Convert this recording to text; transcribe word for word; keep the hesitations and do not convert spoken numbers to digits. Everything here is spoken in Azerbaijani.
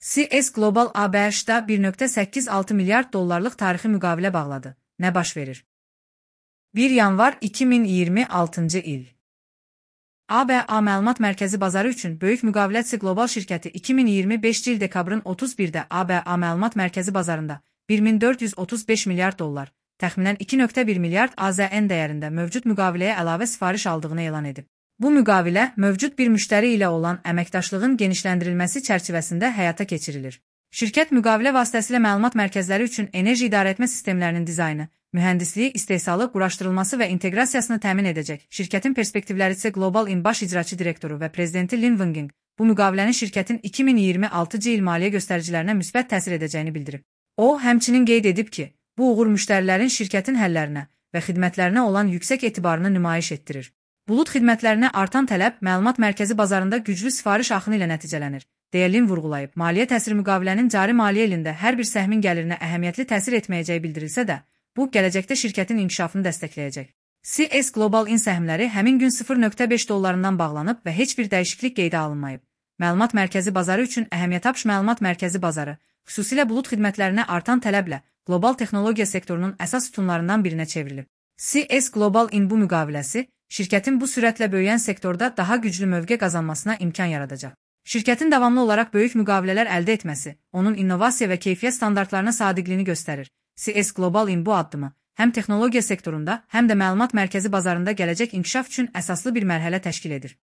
C S Global A B Ş'da bir nöqtə səkkiz altı milyard dollarlıq tarixi müqavilə bağladı. Nə baş verir? bir yanvar iki min iyirmi altıncı il. A B A Məlumat Mərkəzi bazarı üçün böyük müqavilə C Global şirkəti iki min iyirmi beşinci il dekabrın otuz birdə A B A Məlumat Mərkəzi bazarında bir min dörd yüz otuz beş milyard dollar, təxminən iki nöqtə bir milyard A Z N dəyərində mövcud müqaviləyə əlavə sifariş aldığını elan edib. Bu müqavilə mövcud bir müştəri ilə olan əməkdaşlığın genişləndirilməsi çərçivəsində həyata keçirilir. Şirkət müqavilə vasitəsilə məlumat mərkəzləri üçün enerji idarəetmə sistemlərinin dizaynı, mühəndisliyi, istehsalı, quraşdırılması və inteqrasiyasını təmin edəcək. Şirkətin perspektivləri C Global In baş icraçı direktoru və prezidenti Lin Wenging bu müqavilənin şirkətin iki min iyirmi altıncı il maliyyə göstəricilərinə müsbət təsir edəcəyini bildirib. O, həmçinin qeyd edib ki, bu uğur müştərilərin şirkətin həllərinə və xidmətlərinə olan yüksək etibarını nümayiş etdirir. Bulut xidmətlərinə artan tələb məlumat mərkəzi bazarında güclü sifariş axını ilə nəticələnir, deyə Lin vurğulayıb. Maliyyə təsiri müqavilənin cari maliyyə ilində hər bir səhmin gəlirinə əhəmiyyətli təsir etməyəcəyi bildirilsə də, bu, gələcəkdə şirkətin inkişafını dəstəkləyəcək. C S Global In səhmləri həmin gün sıfır nöqtə beş dollarından bağlanıb və heç bir dəyişiklik qeydə alınmayıb. Məlumat mərkəzi bazarı üçün əhəmiyyətapş məlumat mərkəzi bazarı, xüsusilə bulut xidmətlərinə artan tələblə qlobal texnologiya sektorunun əsas sütunlarından birinə çevrilib. C S Global In bu müqaviləsi şirkətin bu sürətlə böyüyən sektorda daha güclü mövqe qazanmasına imkan yaradacaq. Şirkətin davamlı olaraq böyük müqavilələr əldə etməsi, onun innovasiya və keyfiyyət standartlarına sadiqliyini göstərir. C S Global In bu addımı həm texnologiya sektorunda, həm də məlumat mərkəzi bazarında gələcək inkişaf üçün əsaslı bir mərhələ təşkil edir.